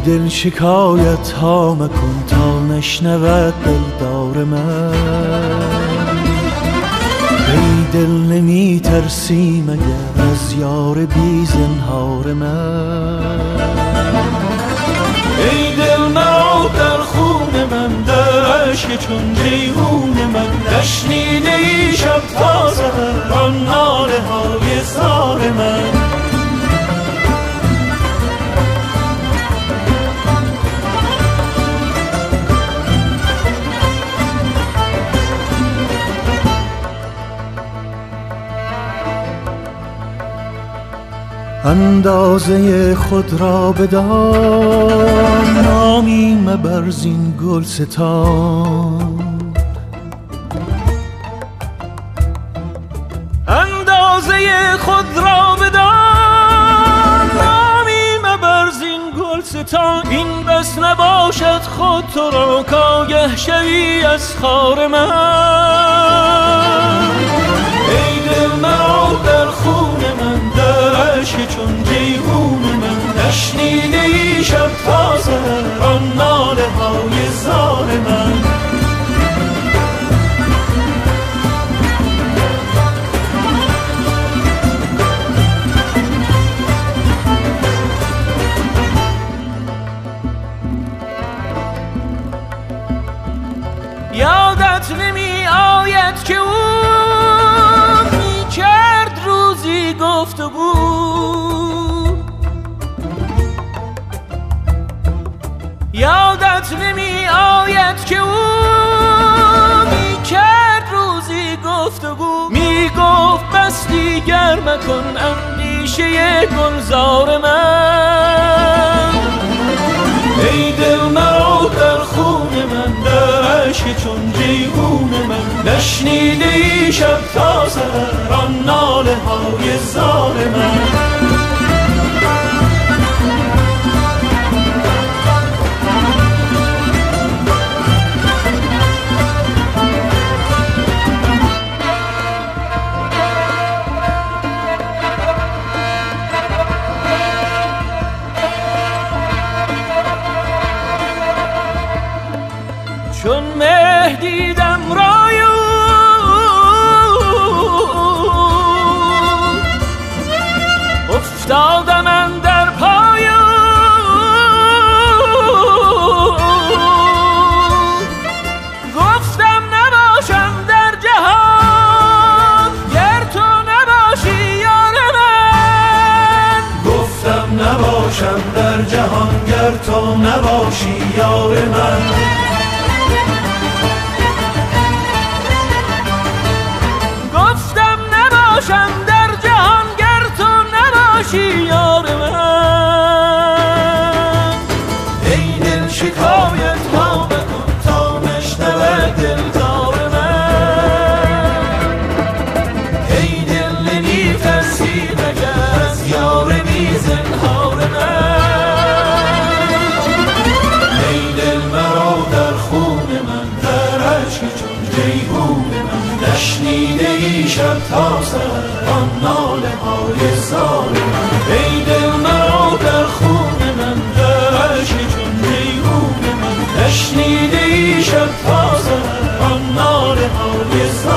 دل شکایت ها مکن تا نشنود دلدار من. ای دل نمی ترسی مگر از یار بی زنهار من. ای دل مرا در خون من در عشق چون جیهون من. نشنیده ای شب تا سحر آن ناله های زار من. اندازه خود را بدان نامی مبر زین گلستان. اندازه خود را بدان نامی مبر زین گلستان. این بس نباشد خود تو را کآگه شوی از خار من. ای دل مرا در خون من در عشق چون جیهون من. نشنیده ای شب تا سحر آن ناله های زار من. یادت نمی آید که او می کرد روزی گفتگو. یادت نمی آید که او می کرد روزی گفتگو. می گفت بس دیگر مکن اندیشه گلزار من. ای دل مرا در خون من در عشق چون جیهون من. نشنیده ای شب تا سحر آن ناله های زار من. چون مه دیدم رای او افتادم اندر پای او. گفتم نباشم در جهان گر تو نباشی یار من. گفتم نباشم در جهان گر تو نباشی یار من. نباشم در جهان گر تو نباشی یار من. ای دل شکایت ها بکن تا نشنود دلدار من. ای دل نمی ترسی مگر از یار بی زنهار من. ای دل مرا در خون من در عشق چون جیهون من. نشنیده ای شب تا سحر آن ناله های زار من. ای دل مرا در خون من در عشق چون جیهون من. نشنیده ای شب تا سحر آن ناله های زار من.